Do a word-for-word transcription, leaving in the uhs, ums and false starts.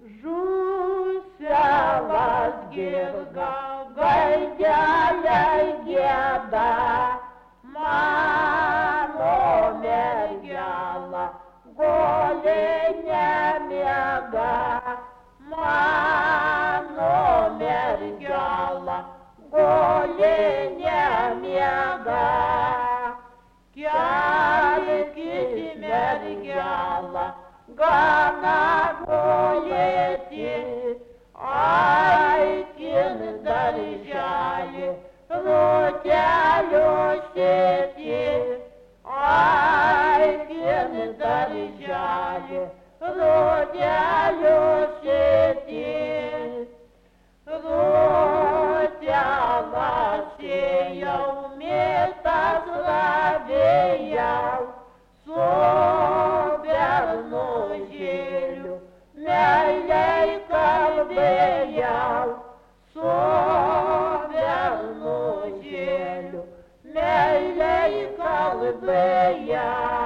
Žuselas girga, gaidelė gėda, mano mergela, guli nemiega, mano mergela, guli nemiega. Kelkis mergela, gana gulėti, aikin darželį, rūtelių sėti, aikin darželį, rūtelių sėti. Rūtelas sėjau, mitas ravėjau, su bernužėliu meiliai kalbėjau, su bernužėliu meiliai kalbėjau.